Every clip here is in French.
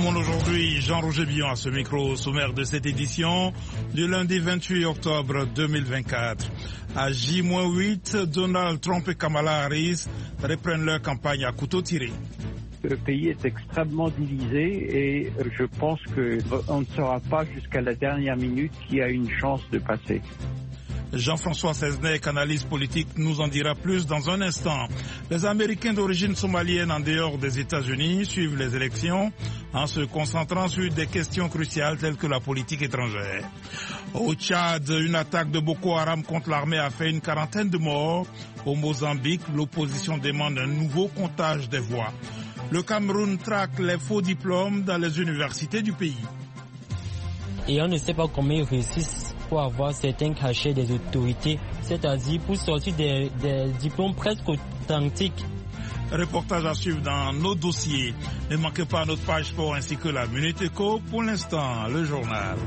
monde aujourd'hui, Jean-Roger Billon à ce micro sommaire de cette édition du lundi 28 octobre 2024. À J-8, Donald Trump et Kamala Harris reprennent leur campagne à couteau tiré. Le pays est extrêmement divisé et je pense qu'on ne saura pas jusqu'à la dernière minute qui a une chance de passer. Jean-François Seznec, analyste politique, nous en dira plus dans un instant. Les Américains d'origine somalienne en dehors des États-Unis suivent les élections en se concentrant sur des questions cruciales telles que la politique étrangère. Au Tchad, une attaque de Boko Haram contre l'armée a fait une quarantaine de morts. Au Mozambique, l'opposition demande un nouveau comptage des voix. Le Cameroun traque les faux diplômes dans les universités du pays. Et on ne sait pas comment ils réussissent pour avoir certains cachets des autorités, c'est-à-dire pour sortir des diplômes presque authentiques. Reportage à suivre dans nos dossiers. Ne manquez pas notre page sport ainsi que la Minute Éco. Pour l'instant, le journal.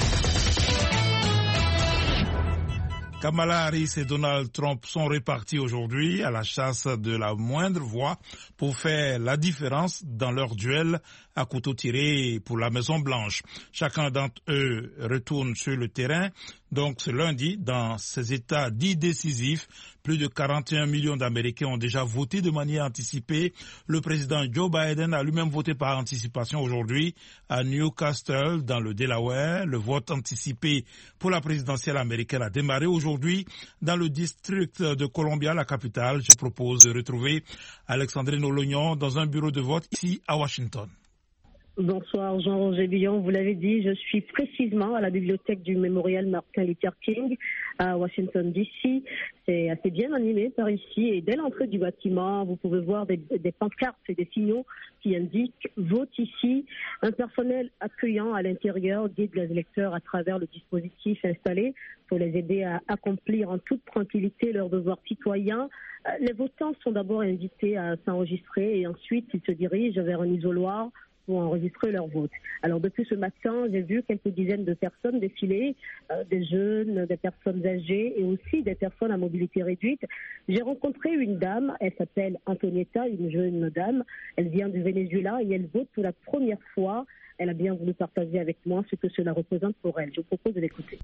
Kamala Harris et Donald Trump sont repartis aujourd'hui à la chasse de la moindre voix pour faire la différence dans leur duel à couteau tiré pour la Maison-Blanche. Chacun d'entre eux retourne sur le terrain. Donc ce lundi, dans ces États dits décisifs, plus de 41 millions d'Américains ont déjà voté de manière anticipée. Le président Joe Biden a lui-même voté par anticipation aujourd'hui à Newcastle, dans le Delaware. Le vote anticipé pour la présidentielle américaine a démarré aujourd'hui dans le district de Columbia, la capitale. Je propose de retrouver Alexandrine Olognon dans un bureau de vote ici à Washington. Bonsoir Jean-Roger Billon, vous l'avez dit, je suis précisément à la bibliothèque du mémorial Martin Luther King à Washington DC. C'est assez bien animé par ici et dès l'entrée du bâtiment, vous pouvez voir des pancartes et des signaux qui indiquent « Vote ici ». Un personnel accueillant à l'intérieur guide les électeurs à travers le dispositif installé pour les aider à accomplir en toute tranquillité leurs devoirs citoyens. Les votants sont d'abord invités à s'enregistrer et ensuite ils se dirigent vers un isoloir pour enregistrer leur vote. Alors depuis ce matin, j'ai vu quelques dizaines de personnes défiler, des jeunes, des personnes âgées et aussi des personnes à mobilité réduite. J'ai rencontré une dame, elle s'appelle Antonietta, une jeune dame. Elle vient du Venezuela et elle vote pour la première fois. Elle a bien voulu partager avec moi ce que cela représente pour elle. Je vous propose de l'écouter.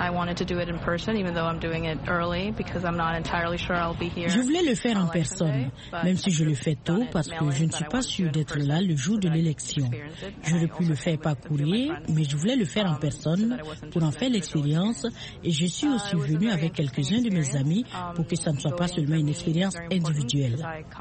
Je voulais le faire en personne, même si je le fais tôt parce que je ne suis pas sûre d'être là le jour de l'élection. J'aurais pu le faire par courrier, mais je voulais le faire en personne pour en faire l'expérience et je suis aussi venue avec quelques-uns de mes amis pour que ça ne soit pas seulement une expérience individuelle.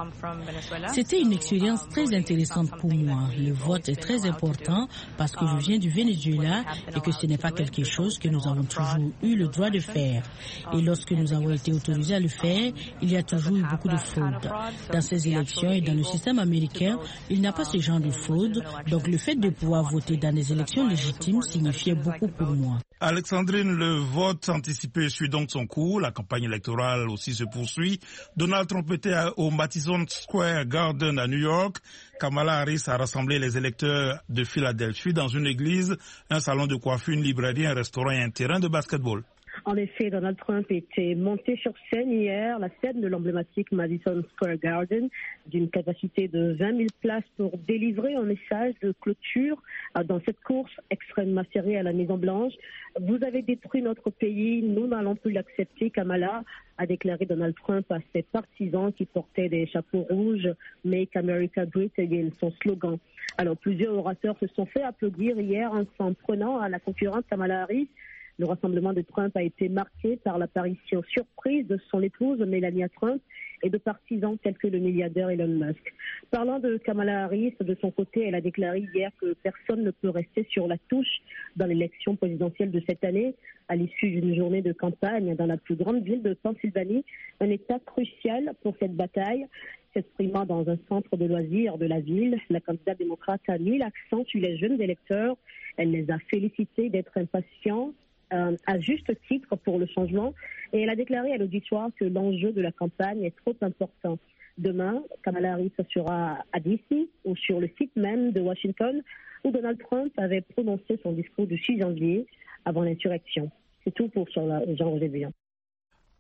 C'était une expérience très intéressante pour moi. Le vote est très important parce que je viens du Venezuela et que ce n'est pas quelque chose que nous avons toujours eu le droit de faire. Et lorsque nous avons été autorisés à le faire, il y a toujours eu beaucoup de fraude. Dans ces élections et dans le système américain, il n'y a pas ce genre de fraude, donc le fait de pouvoir voter dans des élections légitimes signifiait beaucoup pour moi. Alexandrine, le vote anticipé suit donc son cours, la campagne électorale aussi se poursuit. Donald Trump était au Madison Square Garden à New York. Kamala Harris a rassemblé les électeurs de Philadelphie dans une église, un salon de coiffure, une librairie, un restaurant et un terrain de basketball. En effet, Donald Trump était monté sur scène hier, la scène de l'emblématique Madison Square Garden, d'une capacité de 20 000 places pour délivrer un message de clôture dans cette course extrêmement serrée à la Maison-Blanche. Vous avez détruit notre pays, nous n'allons plus l'accepter, Kamala, a déclaré Donald Trump à ses partisans qui portaient des chapeaux rouges « Make America Great Again », son slogan. Alors, plusieurs orateurs se sont fait applaudir hier en s'en prenant à la concurrente Kamala Harris. Le rassemblement de Trump a été marqué par l'apparition surprise de son épouse Melania Trump et de partisans tels que le milliardaire Elon Musk. Parlant de Kamala Harris, de son côté, elle a déclaré hier que personne ne peut rester sur la touche dans l'élection présidentielle de cette année. À l'issue d'une journée de campagne dans la plus grande ville de Pennsylvanie, un état crucial pour cette bataille. S'exprimant dans un centre de loisirs de la ville, la candidate démocrate a mis l'accent sur les jeunes électeurs. Elle les a félicités d'être impatients à juste titre pour le changement et elle a déclaré à l'auditoire que l'enjeu de la campagne est trop important. Demain, Kamala Harris sera à DC ou sur le site même de Washington où Donald Trump avait prononcé son discours du 6 janvier avant l'insurrection. C'est tout pour Jean-Roger Billon.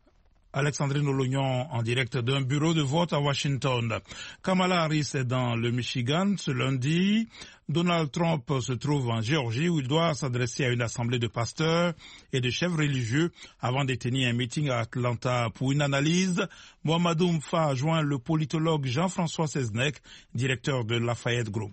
Alexandrine Olognon en direct d'un bureau de vote à Washington. Kamala Harris est dans le Michigan ce lundi. Donald Trump se trouve en Géorgie où il doit s'adresser à une assemblée de pasteurs et de chefs religieux avant de tenir un meeting à Atlanta. Pour une analyse, Mohamedou Mfa a joint le politologue Jean-François Seznec, directeur de Lafayette Group.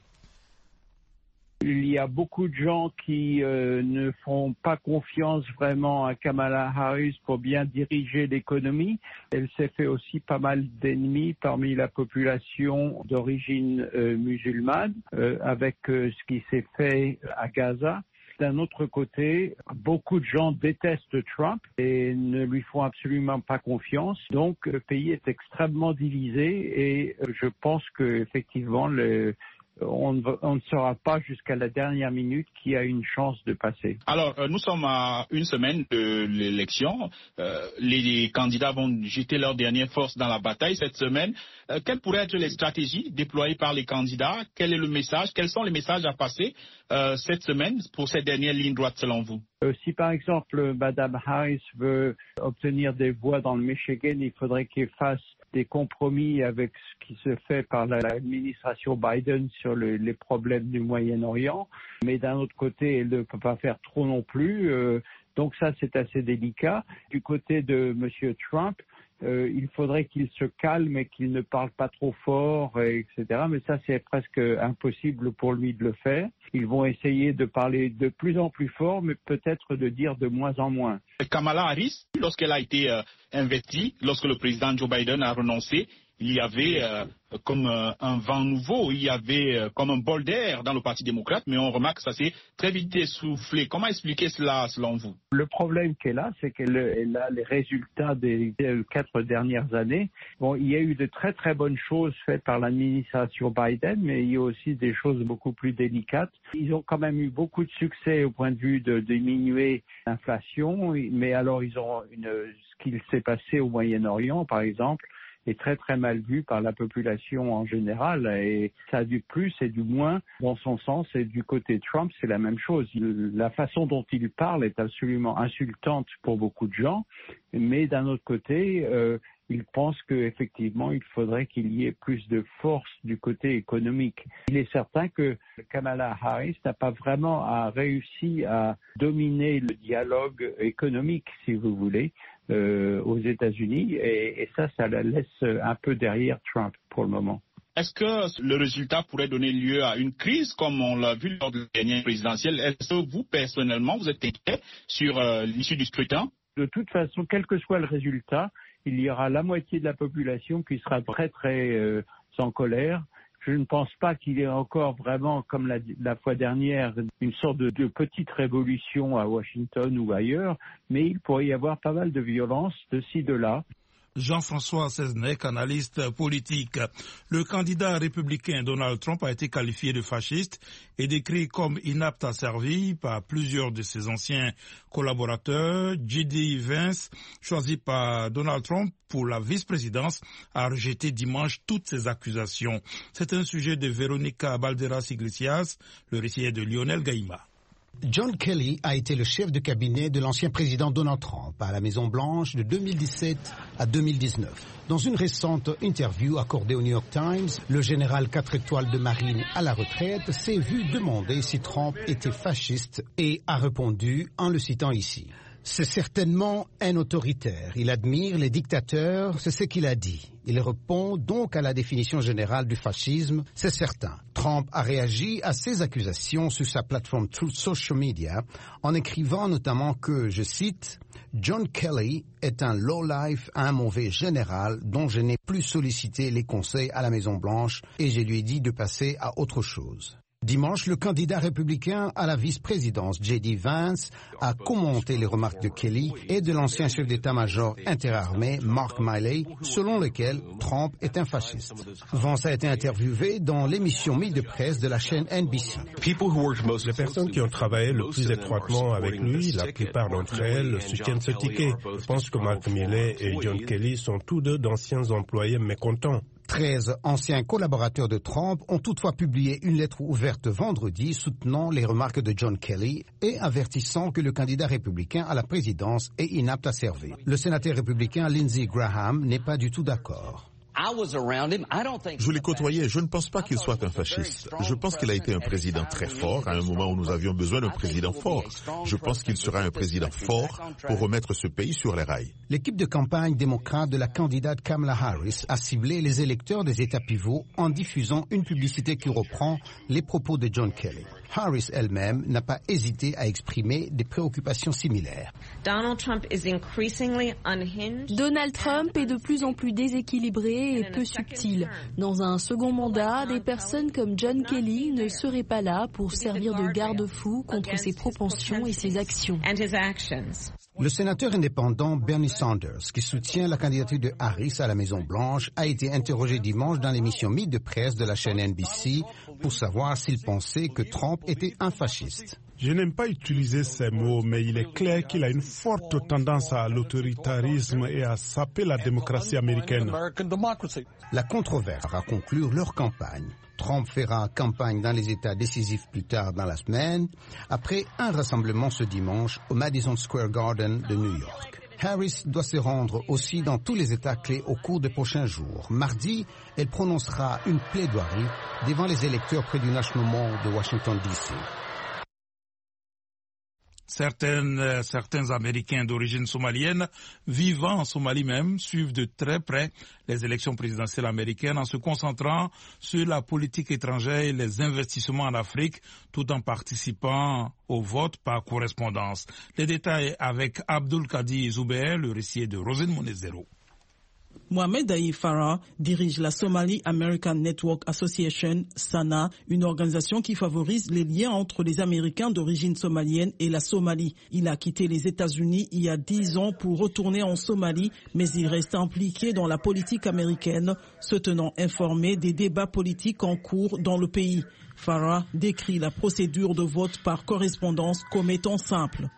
Il y a beaucoup de gens qui ne font pas confiance vraiment à Kamala Harris pour bien diriger l'économie. Elle s'est fait aussi pas mal d'ennemis parmi la population d'origine musulmane avec ce qui s'est fait à Gaza. D'un autre côté, beaucoup de gens détestent Trump et ne lui font absolument pas confiance. Donc, le pays est extrêmement divisé et je pense qu'effectivement, on ne saura pas jusqu'à la dernière minute qui a une chance de passer. Alors, nous sommes à une semaine de l'élection. Les candidats vont jeter leur dernière force dans la bataille cette semaine. Quelles pourraient être les stratégies déployées par les candidats? Quel est le message? Quels sont les messages à passer cette semaine pour cette dernière ligne droite selon vous? Si par exemple Mme Harris veut obtenir des voix dans le Michigan, il faudrait qu'elle fasse des compromis avec ce qui se fait par l'administration Biden sur les problèmes du Moyen-Orient. Mais d'un autre côté, elle ne peut pas faire trop non plus. Donc ça, c'est assez délicat. Du côté de M. Trump, il faudrait qu'il se calme et qu'il ne parle pas trop fort, etc. Mais ça, c'est presque impossible pour lui de le faire. Ils vont essayer de parler de plus en plus fort, mais peut-être de dire de moins en moins. Kamala Harris, lorsqu'elle a été investie, lorsque le président Joe Biden a renoncé, il y avait comme un vent nouveau, il y avait comme un bol d'air dans le Parti démocrate, mais on remarque que ça s'est très vite essoufflé. Comment expliquer cela selon vous? Le problème qu'elle a, c'est qu'elle a les résultats des 4 dernières années. Bon, il y a eu de très très bonnes choses faites par l'administration Biden, mais il y a aussi des choses beaucoup plus délicates. Ils ont quand même eu beaucoup de succès au point de vue de diminuer l'inflation, mais alors ce qu'il s'est passé au Moyen-Orient, par exemple, est très très mal vu par la population en général et ça a du plus et du moins dans son sens et du côté Trump c'est la même chose. La façon dont il parle est absolument insultante pour beaucoup de gens, mais d'un autre côté il pense qu'effectivement il faudrait qu'il y ait plus de force du côté économique. Il est certain que Kamala Harris n'a pas vraiment réussi à dominer le dialogue économique, si vous voulez, aux États-Unis, et ça la laisse un peu derrière Trump pour le moment. Est-ce que le résultat pourrait donner lieu à une crise comme on l'a vu lors de la dernière présidentielle? Est-ce que vous, personnellement, vous êtes inquiet sur l'issue du scrutin? De toute façon, quel que soit le résultat, il y aura la moitié de la population qui sera très très en colère. Je ne pense pas qu'il y ait encore vraiment, comme la fois dernière, une sorte de petite révolution à Washington ou ailleurs, mais il pourrait y avoir pas mal de violence de ci, de là. Jean-François Seznec, analyste politique. Le candidat républicain Donald Trump a été qualifié de fasciste et décrit comme inapte à servir par plusieurs de ses anciens collaborateurs. J.D. Vance, choisi par Donald Trump pour la vice-présidence, a rejeté dimanche toutes ces accusations. C'est un sujet de Véronica Balderas-Iglesias, le récit est de Lionel Gaïma. John Kelly a été le chef de cabinet de l'ancien président Donald Trump à la Maison-Blanche de 2017 à 2019. Dans une récente interview accordée au New York Times, le général 4 étoiles de marine à la retraite s'est vu demander si Trump était fasciste et a répondu en le citant ici. C'est certainement un autoritaire. Il admire les dictateurs, c'est ce qu'il a dit. Il répond donc à la définition générale du fascisme, c'est certain. Trump a réagi à ces accusations sur sa plateforme Truth Social Media en écrivant notamment que, je cite, « John Kelly est un low-life, un mauvais général dont je n'ai plus sollicité les conseils à la Maison-Blanche et je lui ai dit de passer à autre chose ». Dimanche, le candidat républicain à la vice-présidence, J.D. Vance, a commenté les remarques de Kelly et de l'ancien chef d'état-major interarmé, Mark Milley, selon lesquelles Trump est un fasciste. Vance a été interviewé dans l'émission Meet the Press de la chaîne NBC. Les personnes qui ont travaillé le plus étroitement avec lui, la plupart d'entre elles soutiennent ce ticket. Je pense que Mark Milley et John Kelly sont tous deux d'anciens employés mécontents. 13 anciens collaborateurs de Trump ont toutefois publié une lettre ouverte vendredi soutenant les remarques de John Kelly et avertissant que le candidat républicain à la présidence est inapte à servir. Le sénateur républicain Lindsey Graham n'est pas du tout d'accord. Je l'ai côtoyé, je ne pense pas qu'il soit un fasciste. Je pense qu'il a été un président très fort à un moment où nous avions besoin d'un président fort. Je pense qu'il sera un président fort pour remettre ce pays sur les rails. L'équipe de campagne démocrate de la candidate Kamala Harris a ciblé les électeurs des États pivots en diffusant une publicité qui reprend les propos de John Kelly. Harris elle-même n'a pas hésité à exprimer des préoccupations similaires. Donald Trump est de plus en plus déséquilibré et peu subtil. Dans un second mandat, des personnes comme John Kelly ne seraient pas là pour servir de garde-fou contre ses propensions et ses actions. Le sénateur indépendant Bernie Sanders, qui soutient la candidature de Harris à la Maison-Blanche, a été interrogé dimanche dans l'émission Meet the Press de la chaîne NBC pour savoir s'il pensait que Trump était un fasciste. Je n'aime pas utiliser ces mots, mais il est clair qu'il a une forte tendance à l'autoritarisme et à saper la démocratie américaine. La controverse va conclure leur campagne. Trump fera campagne dans les États décisifs plus tard dans la semaine, après un rassemblement ce dimanche au Madison Square Garden de New York. Harris doit se rendre aussi dans tous les États clés au cours des prochains jours. Mardi, elle prononcera une plaidoirie devant les électeurs près du National Mall de Washington, D.C. Certains Américains d'origine somalienne vivant en Somalie même suivent de très près les élections présidentielles américaines en se concentrant sur la politique étrangère et les investissements en Afrique tout en participant au vote par correspondance. Les détails avec Abdul Kadi Zouber, le récit de Rosine Monezero. Mohamed Aïe Farah dirige la Somali American Network Association, SANA, une organisation qui favorise les liens entre les Américains d'origine somalienne et la Somalie. Il a quitté les États-Unis il y a 10 ans pour retourner en Somalie, mais il reste impliqué dans la politique américaine, se tenant informé des débats politiques en cours dans le pays. Farah décrit la procédure de vote par correspondance comme étant simple.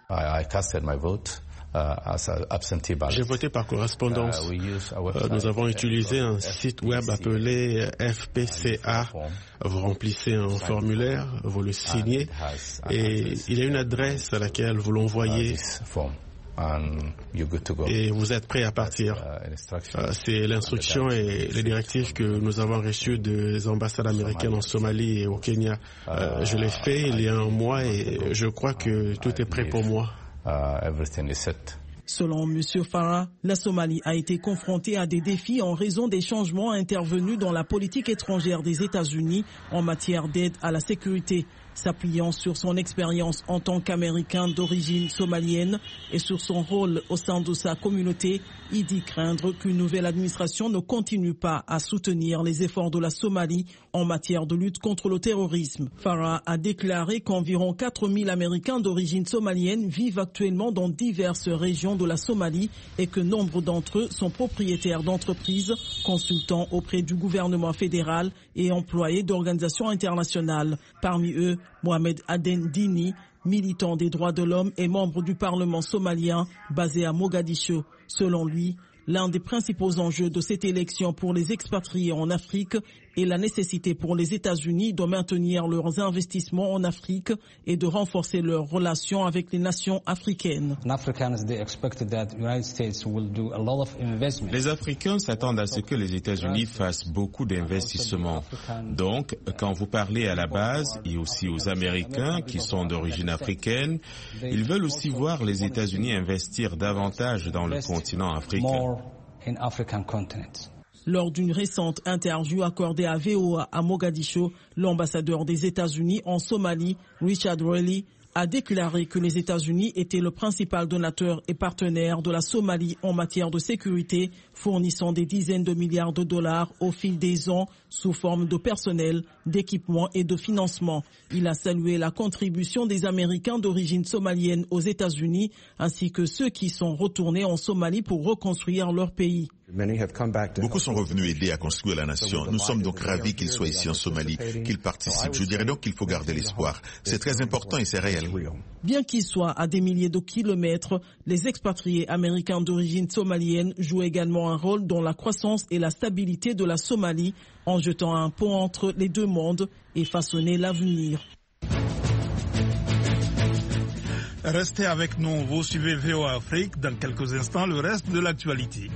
J'ai voté par correspondance. Nous avons utilisé un site web appelé FPCA. Vous remplissez un formulaire, vous le signez et il y a une adresse à laquelle vous l'envoyez et vous êtes prêt à partir. C'est l'instruction et les directives que nous avons reçues des ambassades américaines en Somalie et au Kenya. Je l'ai fait il y a un mois et je crois que tout est prêt pour moi. Selon M. Farah, la Somalie a été confrontée à des défis en raison des changements intervenus dans la politique étrangère des États-Unis en matière d'aide à la sécurité. S'appuyant sur son expérience en tant qu'Américain d'origine somalienne et sur son rôle au sein de sa communauté, il dit craindre qu'une nouvelle administration ne continue pas à soutenir les efforts de la Somalie en matière de lutte contre le terrorisme. Farah a déclaré qu'environ 4000 Américains d'origine somalienne vivent actuellement dans diverses régions de la Somalie et que nombre d'entre eux sont propriétaires d'entreprises, consultants auprès du gouvernement fédéral et employés d'organisations internationales. Parmi eux, Mohamed Aden Dini, militant des droits de l'homme et membre du Parlement somalien basé à Mogadiscio. Selon lui, l'un des principaux enjeux de cette élection pour les expatriés en Afrique est la nécessité pour les États-Unis de maintenir leurs investissements en Afrique et de renforcer leurs relations avec les nations africaines. Les Africains s'attendent à ce que les États-Unis fassent beaucoup d'investissements. Donc, quand vous parlez à la base et aussi aux Américains qui sont d'origine africaine, ils veulent aussi voir les États-Unis investir davantage dans le continent africain. Lors d'une récente interview accordée à VOA à Mogadiscio, l'ambassadeur des États-Unis en Somalie, Richard Riley, a déclaré que les États-Unis étaient le principal donateur et partenaire de la Somalie en matière de sécurité, fournissant des dizaines de milliards de dollars au fil des ans sous forme de personnel, d'équipement et de financement. Il a salué la contribution des Américains d'origine somalienne aux États-Unis, ainsi que ceux qui sont retournés en Somalie pour reconstruire leur pays. Beaucoup sont revenus aider à construire la nation. Nous sommes donc ravis qu'ils soient ici en Somalie, qu'ils participent. Je dirais donc qu'il faut garder l'espoir. C'est très important et c'est réel. Bien qu'ils soient à des milliers de kilomètres, les expatriés américains d'origine somalienne jouent également un rôle dans la croissance et la stabilité de la Somalie en jetant un pont entre les deux mondes et façonner l'avenir. Restez avec nous, vous suivez VOA Afrique. Dans quelques instants, le reste de l'actualité.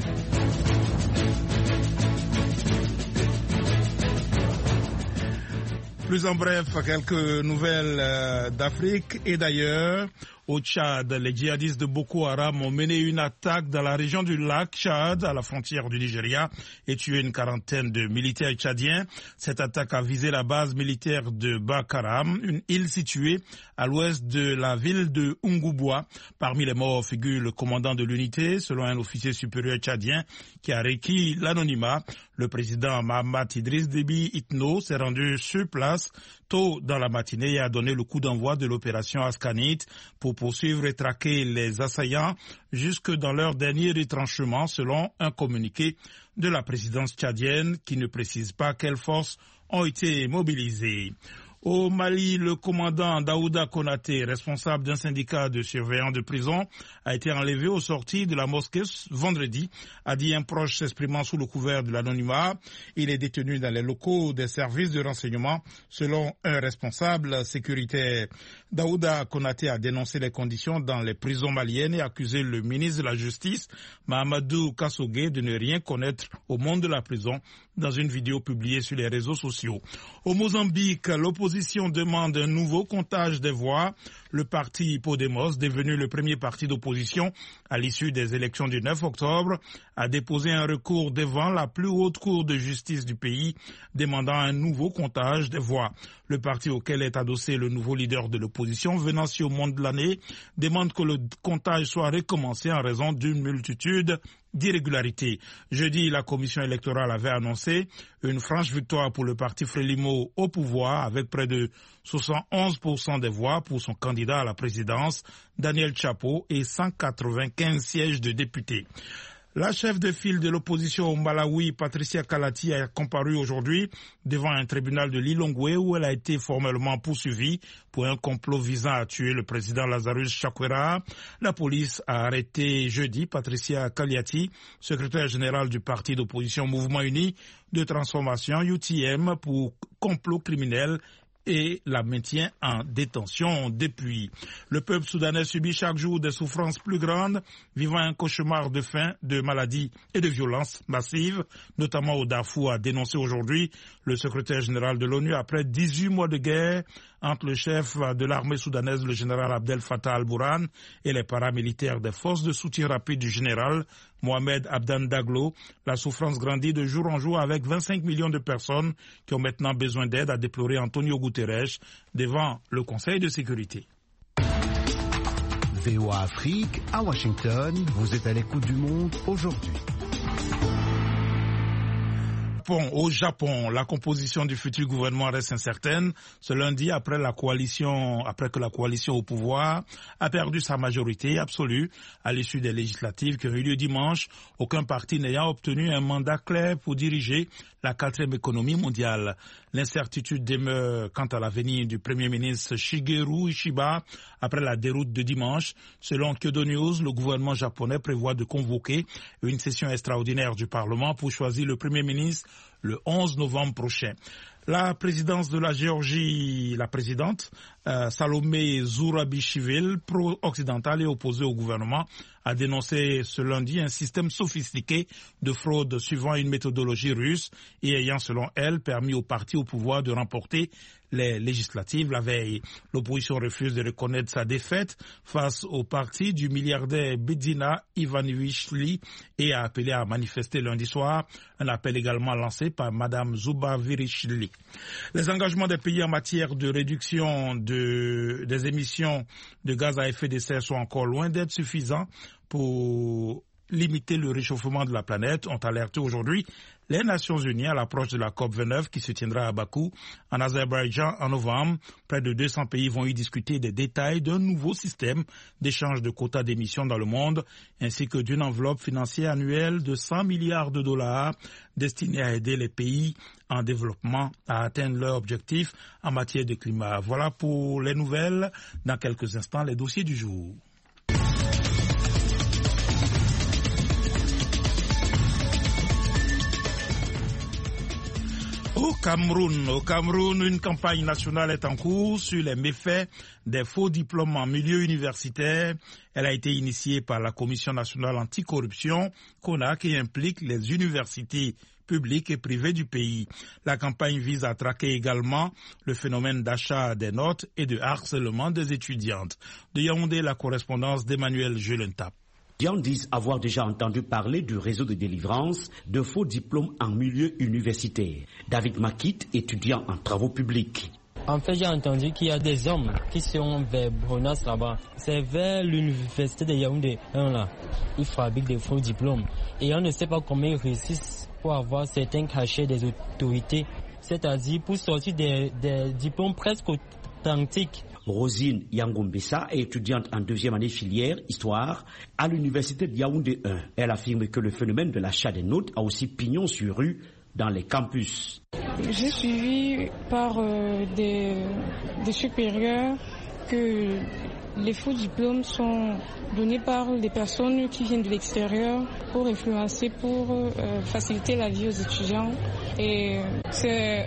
Plus en bref, quelques nouvelles d'Afrique et d'ailleurs. Au Tchad, les djihadistes de Boko Haram ont mené une attaque dans la région du lac Tchad, à la frontière du Nigeria, et tué une quarantaine de militaires tchadiens. Cette attaque a visé la base militaire de Bakaram, une île située à l'ouest de la ville de Ngoubwa. Parmi les morts figure le commandant de l'unité, selon un officier supérieur tchadien qui a requis l'anonymat. Le président Mahamat Idriss Déby Itno s'est rendu sur place tôt dans la matinée et a donné le coup d'envoi de l'opération Askanit pour poursuivre et traquer les assaillants jusque dans leur dernier retranchement, selon un communiqué de la présidence tchadienne qui ne précise pas quelles forces ont été mobilisées. Au Mali, le commandant Daouda Konaté, responsable d'un syndicat de surveillants de prison, a été enlevé au sortir de la mosquée vendredi, a dit un proche s'exprimant sous le couvert de l'anonymat. Il est détenu dans les locaux des services de renseignement, selon un responsable sécuritaire. Daouda Konaté a dénoncé les conditions dans les prisons maliennes et accusé le ministre de la Justice, Mahamadou Kassogué, de ne rien connaître au monde de la prison dans une vidéo publiée sur les réseaux sociaux. Au Mozambique, l'opposition demande un nouveau comptage des voix. Le parti Podemos, devenu le premier parti d'opposition à l'issue des élections du 9 octobre, a déposé un recours devant la plus haute cour de justice du pays, demandant un nouveau comptage des voix. Le parti auquel est adossé le nouveau leader de l'opposition, Venancio Mondlane, demande que le comptage soit recommencé en raison d'une multitude d'irrégularités. Jeudi, la commission électorale avait annoncé une franche victoire pour le parti Frélimo au pouvoir avec près de 71% des voix pour son candidat à la présidence, Daniel Chapo, et 195 sièges de députés. La chef de file de l'opposition au Malawi, Patricia Kalati, a comparu aujourd'hui devant un tribunal de Lilongwe où elle a été formellement poursuivie pour un complot visant à tuer le président Lazarus Chakwera. La police a arrêté jeudi Patricia Kalati, secrétaire générale du parti d'opposition Mouvement Uni de Transformation, UTM, pour complot criminel et la maintient en détention depuis. Le peuple soudanais subit chaque jour des souffrances plus grandes, vivant un cauchemar de faim, de maladies et de violences massives, notamment au Darfour, a dénoncé aujourd'hui le secrétaire général de l'ONU après 18 mois de guerre entre le chef de l'armée soudanaise, le général Abdel Fattah al-Burhan, et les paramilitaires des forces de soutien rapide du général Mohamed Abdan Daglo. La souffrance grandit de jour en jour avec 25 millions de personnes qui ont maintenant besoin d'aide, a déploré Antonio Guterres devant le Conseil de sécurité. VOA Afrique, à Washington, vous êtes à l'écoute du monde aujourd'hui. Au Japon, la composition du futur gouvernement reste incertaine. Ce lundi, après que la coalition au pouvoir a perdu sa majorité absolue à l'issue des législatives qui ont eu lieu dimanche, aucun parti n'ayant obtenu un mandat clair pour diriger la 4e économie mondiale. L'incertitude demeure quant à l'avenir du Premier ministre Shigeru Ishiba après la déroute de dimanche. Selon Kyodo News, le gouvernement japonais prévoit de convoquer une session extraordinaire du Parlement pour choisir le Premier ministre le 11 novembre prochain. La présidence de la Géorgie, la présidente Salomé Zourabichvili, pro-occidentale et opposée au gouvernement, a dénoncé ce lundi un système sophistiqué de fraude suivant une méthodologie russe et ayant, selon elle, permis au parti au pouvoir de remporter les législatives la veille. L'opposition refuse de reconnaître sa défaite face au parti du milliardaire Bedina Ivanichvili et a appelé à manifester lundi soir, un appel également lancé par Madame Zourabichvili. Les engagements des pays en matière de réduction des émissions de gaz à effet de serre sont encore loin d'être suffisants pour limiter le réchauffement de la planète, ont alerté aujourd'hui les Nations Unies à l'approche de la COP29 qui se tiendra à Bakou, en Azerbaïdjan, en novembre. Près de 200 pays vont y discuter des détails d'un nouveau système d'échange de quotas d'émissions dans le monde, ainsi que d'une enveloppe financière annuelle de 100 milliards de dollars destinée à aider les pays en développement à atteindre leurs objectifs en matière de climat. Voilà pour les nouvelles. Dans quelques instants, les dossiers du jour. Au Cameroun, une campagne nationale est en cours sur les méfaits des faux diplômes en milieu universitaire. Elle a été initiée par la Commission nationale anticorruption, CONAC, et implique les universités publiques et privées du pays. La campagne vise à traquer également le phénomène d'achat des notes et de harcèlement des étudiantes. De Yaoundé, la correspondance d'Emmanuel Jelentap. Les étudiants disent avoir déjà entendu parler du réseau de délivrance de faux diplômes en milieu universitaire. David Makit, étudiant en travaux publics. En fait, j'ai entendu qu'il y a des hommes qui sont vers Bronas là-bas. C'est vers l'université de Yaoundé 1 là. Ils fabriquent des faux diplômes. Et on ne sait pas comment ils réussissent pour avoir certains cachets des autorités. C'est-à-dire pour sortir des diplômes presque authentiques. Rosine Yangombessa est étudiante en deuxième année filière Histoire à l'université de Yaoundé 1. Elle affirme que le phénomène de l'achat des notes a aussi pignon sur rue dans les campus. J'ai suivi par des supérieurs que les faux diplômes sont donnés par des personnes qui viennent de l'extérieur pour influencer, pour faciliter la vie aux étudiants. Et c'est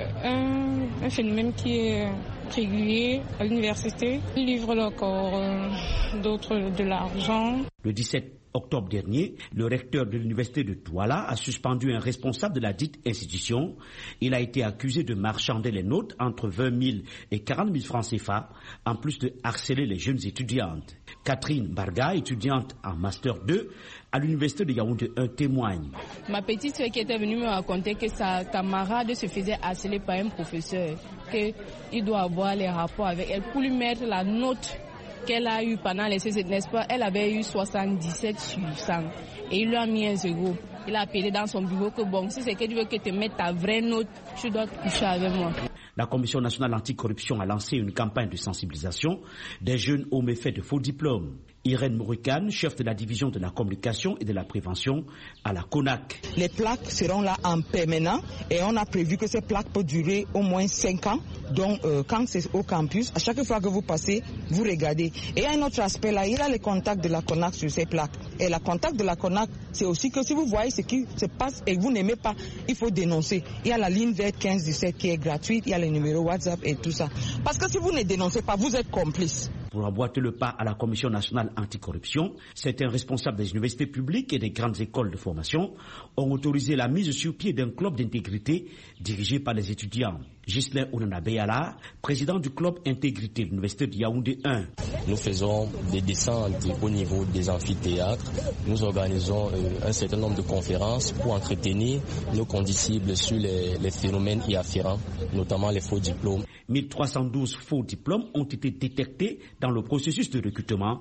un phénomène qui est régulier à l'université. Ils livrent leur corps, d'autres de l'argent. Le 17 octobre dernier, le recteur de l'université de Douala a suspendu un responsable de la dite institution. Il a été accusé de marchander les notes entre 20 000 et 40 000 francs CFA, en plus de harceler les jeunes étudiantes. Catherine Barga, étudiante en Master 2 à l'université de Yaoundé 1, témoigne. Ma petite soeur qui était venue me raconter que sa camarade se faisait harceler par un professeur, qu'il doit avoir les rapports avec elle pour lui mettre la note qu'elle a eue pendant les CC, n'est-ce pas? Elle avait eu 77 sur 100 et il lui a mis un 0. Il a appelé dans son bureau que bon, si c'est que tu veux que tu mettes ta vraie note, tu dois coucher avec moi. La Commission nationale anticorruption a lancé une campagne de sensibilisation des jeunes aux méfaits de faux diplômes. Irène Mourikan, chef de la division de la communication et de la prévention à la CONAC. Les plaques seront là en permanent et on a prévu que ces plaques peuvent durer au moins 5 ans. Donc quand c'est au campus, à chaque fois que vous passez, vous regardez. Et il y a un autre aspect là, il y a les contacts de la CONAC sur ces plaques. Et la contact de la CONAC, c'est aussi que si vous voyez ce qui se passe et que vous n'aimez pas, il faut dénoncer. Il y a la ligne verte 1517 qui est gratuite, il y a les numéros WhatsApp et tout ça. Parce que si vous ne dénoncez pas, vous êtes complice. Pour emboîter le pas à la Commission nationale anticorruption, certains responsables des universités publiques et des grandes écoles de formation ont autorisé la mise sur pied d'un club d'intégrité dirigé par les étudiants. Ghislain Ounanabeyala, président du club intégrité de l'université de Yaoundé 1. Nous faisons des descentes au niveau des amphithéâtres. Nous organisons un certain nombre de conférences pour entretenir nos condisciples sur les phénomènes y afférents, notamment les faux diplômes. 1312 faux diplômes ont été détectés dans le processus de recrutement.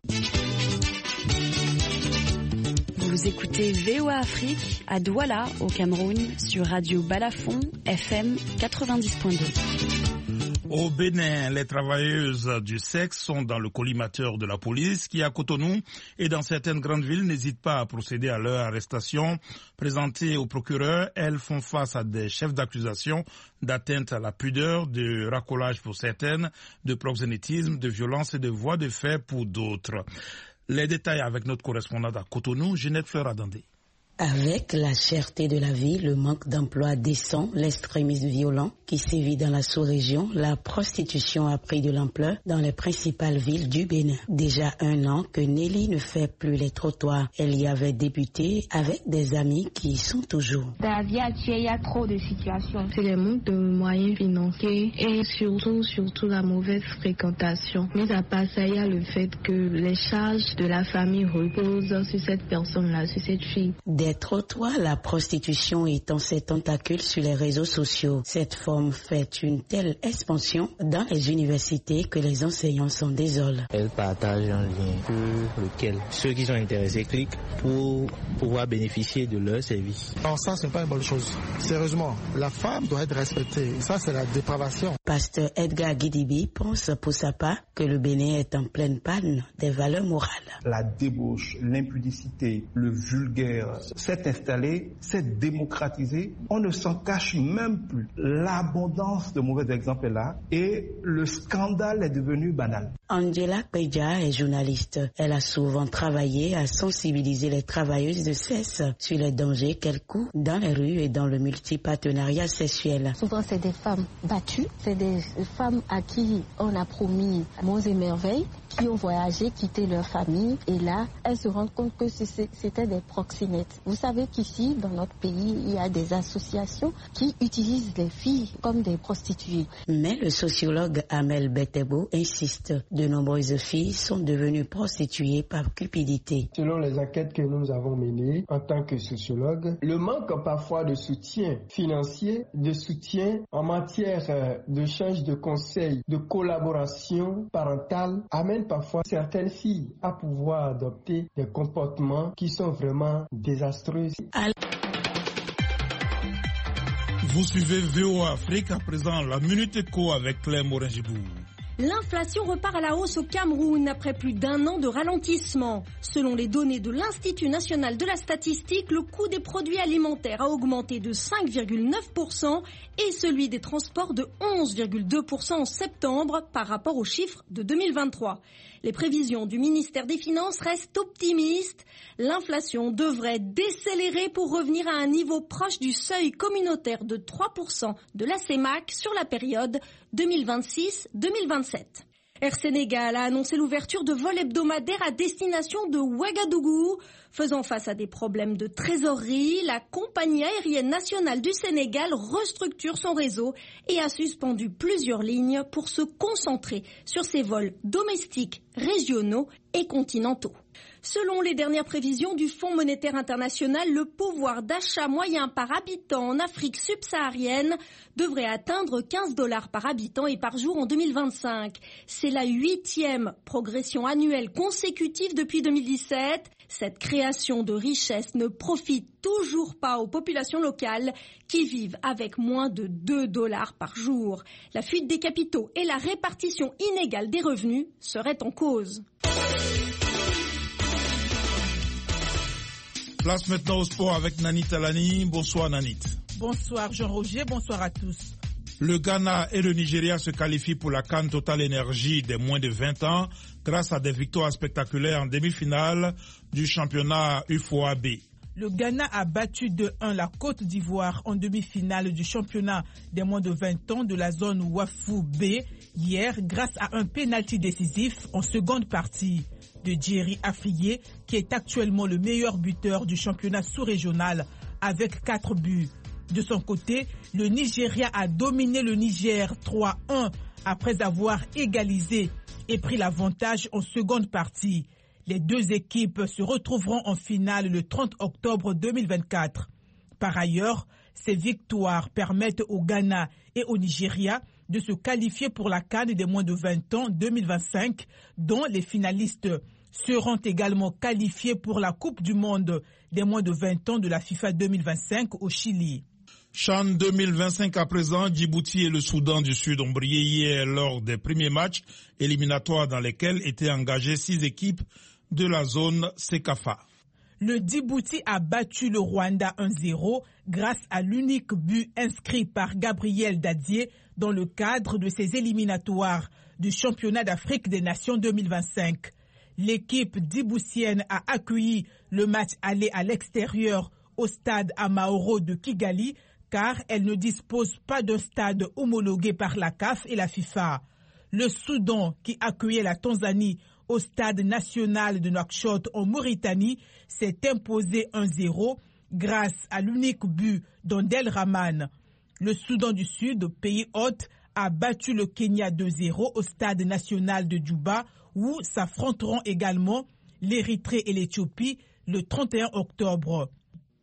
Vous écoutez VOA Afrique à Douala, au Cameroun, sur Radio Balafon, FM 90.2. Au Bénin, les travailleuses du sexe sont dans le collimateur de la police qui, à Cotonou et dans certaines grandes villes, n'hésitent pas à procéder à leur arrestation. Présentées au procureur, elles font face à des chefs d'accusation d'atteinte à la pudeur, de racolage pour certaines, de proxénétisme, de violence et de voies de fait pour d'autres. Les détails avec notre correspondante à Cotonou, Ginette Fleur-Adandé. Avec la cherté de la vie, le manque d'emploi décent, l'extrémisme violent qui sévit dans la sous-région, la prostitution a pris de l'ampleur dans les principales villes du Bénin. Déjà 1 an que Nelly ne fait plus les trottoirs. Elle y avait débuté avec des amis qui y sont toujours. Dans la vie actuelle, il y a trop de situations. C'est le manque de moyens financiers et surtout la mauvaise fréquentation. Mais à part ça, il y a le fait que les charges de la famille reposent sur cette personne-là, sur cette fille. Des trottoirs, la prostitution étend ses tentacules sur les réseaux sociaux. Cette forme fait une telle expansion dans les universités que les enseignants s'en désolent. Elle partage un lien sur lequel ceux qui sont intéressés cliquent pour pouvoir bénéficier de leurs services. Alors ça, c'est pas une bonne chose. Sérieusement, la femme doit être respectée. Ça, c'est la dépravation. Pasteur Edgar Guidibi pense pour sa part que le Bénin est en pleine panne des valeurs morales. La débauche, l'impudicité, le vulgaire s'est installé, s'est démocratisé. On ne s'en cache même plus. L'abondance de mauvais exemples est là et le scandale est devenu banal. Angela Peja est journaliste. Elle a souvent travaillé à sensibiliser les travailleuses de sexe sur les dangers qu'elles courent dans les rues et dans le multipartenariat sexuel. Souvent, c'est des femmes battues, c'est des femmes à qui on a promis monts et merveilles, qui ont voyagé, quitté leur famille, et là, elles se rendent compte que c'était des proxénètes. Vous savez qu'ici, dans notre pays, il y a des associations qui utilisent les filles comme des prostituées. Mais le sociologue Amel Betebo insiste. De nombreuses filles sont devenues prostituées par cupidité. Selon les enquêtes que nous avons menées en tant que sociologue, le manque parfois de soutien financier, de soutien en matière d'échange de conseils, de collaboration parentale, amène parfois certaines filles à pouvoir adopter des comportements qui sont vraiment désastreux. Vous suivez VOA Afrique, à présent la Minute Éco avec Claire Morin-Gibou. L'inflation repart à la hausse au Cameroun après plus d'un an de ralentissement. Selon les données de l'Institut national de la statistique, le coût des produits alimentaires a augmenté de 5,9% et celui des transports de 11,2% en septembre par rapport aux chiffres de 2023. Les prévisions du ministère des Finances restent optimistes. L'inflation devrait décélérer pour revenir à un niveau proche du seuil communautaire de 3% de la CEMAC sur la période 2026-2027. Air Sénégal a annoncé l'ouverture de vols hebdomadaires à destination de Ouagadougou. Faisant face à des problèmes de trésorerie, la compagnie aérienne nationale du Sénégal restructure son réseau et a suspendu plusieurs lignes pour se concentrer sur ses vols domestiques, régionaux et continentaux. Selon les dernières prévisions du Fonds monétaire international, le pouvoir d'achat moyen par habitant en Afrique subsaharienne devrait atteindre $15 par habitant et par jour en 2025. C'est la 8e progression annuelle consécutive depuis 2017. Cette création de richesse ne profite toujours pas aux populations locales qui vivent avec moins de $2 par jour. La fuite des capitaux et la répartition inégale des revenus seraient en cause. Place maintenant au sport avec Nanit Talani. Bonsoir Nanit. Bonsoir Jean-Roger, bonsoir à tous. Le Ghana et le Nigeria se qualifient pour la CAN Total Energy des moins de 20 ans grâce à des victoires spectaculaires en demi-finale du championnat UFOA-B. Le Ghana a battu 2-1 la Côte d'Ivoire en demi-finale du championnat des moins de 20 ans de la zone WAFU-B hier grâce à un pénalty décisif en seconde partie de Jerry Afriyé, qui est actuellement le meilleur buteur du championnat sous-régional avec 4 buts. De son côté, le Nigeria a dominé le Niger 3-1 après avoir égalisé et pris l'avantage en seconde partie. Les deux équipes se retrouveront en finale le 30 octobre 2024. Par ailleurs, ces victoires permettent au Ghana et au Nigeria de se qualifier pour la CAN des moins de 20 ans 2025, dont les finalistes seront également qualifiés pour la Coupe du Monde des moins de 20 ans de la FIFA 2025 au Chili. CHAN 2025 à présent, Djibouti et le Soudan du Sud ont brillé hier lors des premiers matchs éliminatoires dans lesquels étaient engagées 6 équipes de la zone CECAFA. Le Djibouti a battu le Rwanda 1-0 grâce à l'unique but inscrit par Gabriel Dadier dans le cadre de ses éliminatoires du championnat d'Afrique des Nations 2025. L'équipe djiboutienne a accueilli le match aller à l'extérieur au stade Amaoro de Kigali car elle ne dispose pas d'un stade homologué par la CAF et la FIFA. Le Soudan, qui accueillait la Tanzanie au stade national de Nouakchott en Mauritanie, s'est imposé 1-0 grâce à l'unique but d'Ondel Rahman. Le Soudan du Sud, pays hôte, a battu le Kenya 2-0 au stade national de Djouba où s'affronteront également l'Érythrée et l'Éthiopie le 31 octobre.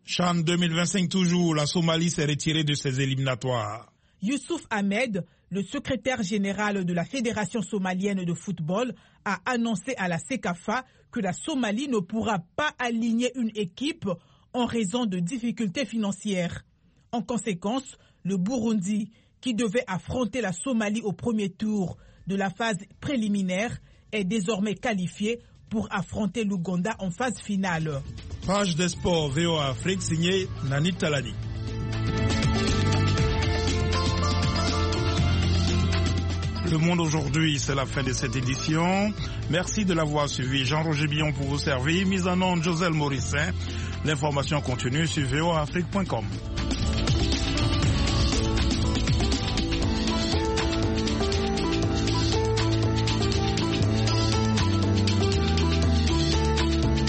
CHAN 2025 toujours, la Somalie s'est retirée de ses éliminatoires. Youssouf Ahmed, le secrétaire général de la Fédération somalienne de football, a annoncé à la CECAFA que la Somalie ne pourra pas aligner une équipe en raison de difficultés financières. En conséquence, le Burundi, qui devait affronter la Somalie au premier tour de la phase préliminaire, est désormais qualifié pour affronter l'Ouganda en phase finale. Page des sports VOA Afrique signée Nani Talani. Le Monde aujourd'hui, c'est la fin de cette édition. Merci de l'avoir suivi. Jean-Roger Billon pour vous servir. Mise en onde Joselle Morissin. L'information continue sur voaafrique.com.